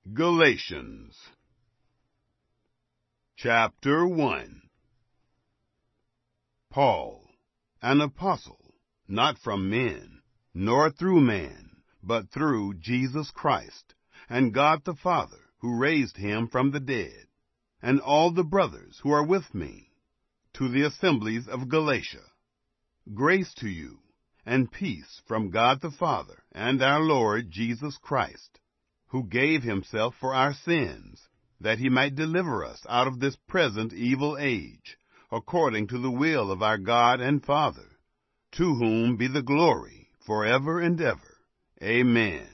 Galatians Chapter 1. Paul, an apostle, not from men, nor through man, but through Jesus Christ, and God the Father, who raised him from the dead, and all the brothers who are with me, to the assemblies of Galatia. Grace to you, and peace from God the Father and our Lord Jesus Christ, who gave himself for our sins, that he might deliver us out of this present evil age, according to the will of our God and Father, to whom be the glory forever and ever. Amen.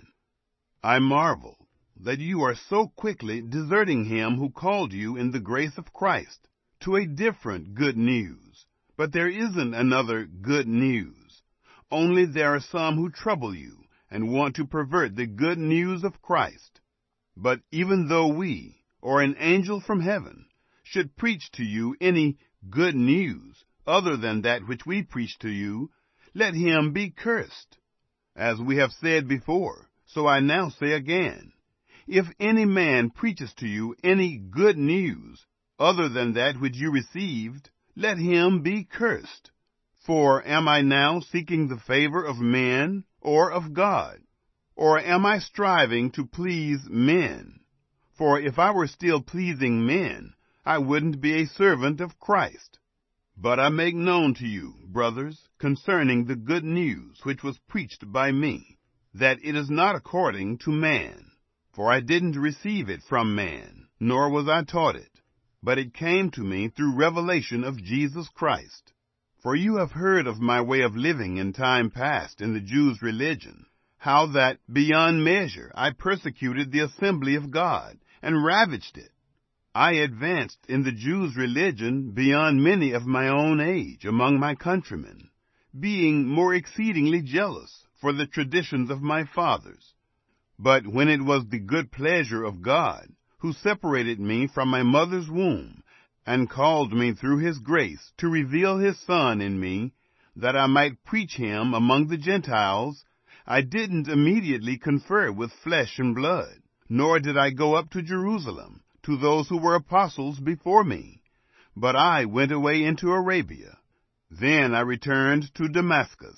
I marvel that you are so quickly deserting him who called you in the grace of Christ to a different good news. But there isn't another good news. Only there are some who trouble you and want to pervert the good news of Christ. But even though we, or an angel from heaven, should preach to you any good news other than that which we preach to you, let him be cursed. As we have said before, so I now say again, if any man preaches to you any good news other than that which you received, let him be cursed. For am I now seeking the favor of men or of God? Or am I striving to please men? For if I were still pleasing men, I wouldn't be a servant of Christ. But I make known to you, brothers, concerning the good news which was preached by me, that it is not according to man. For I didn't receive it from man, nor was I taught it, but it came to me through revelation of Jesus Christ. For you have heard of my way of living in time past in the Jews' religion, how that beyond measure I persecuted the assembly of God, and ravaged it. I advanced in the Jews' religion beyond many of my own age among my countrymen, being more exceedingly jealous for the traditions of my fathers. But when it was the good pleasure of God, who separated me from my mother's womb, and called me through his grace to reveal his Son in me, that I might preach him among the Gentiles, I didn't immediately confer with flesh and blood, nor did I go up to Jerusalem to those who were apostles before me, but I went away into Arabia. Then I returned to Damascus.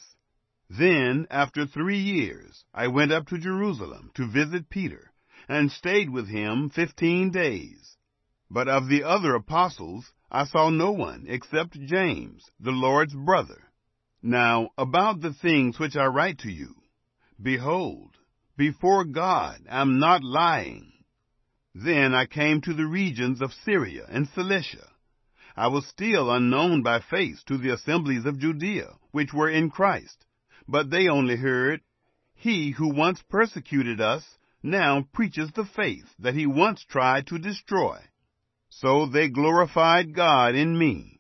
Then, after 3 years, I went up to Jerusalem to visit Peter, and stayed with him 15 days. But of the other apostles I saw no one except James, the Lord's brother. Now, about the things which I write to you, behold, before God I am not lying. Then I came to the regions of Syria and Cilicia. I was still unknown by face to the assemblies of Judea, which were in Christ, but they only heard, he who once persecuted us now preaches the faith that he once tried to destroy. So they glorified God in me,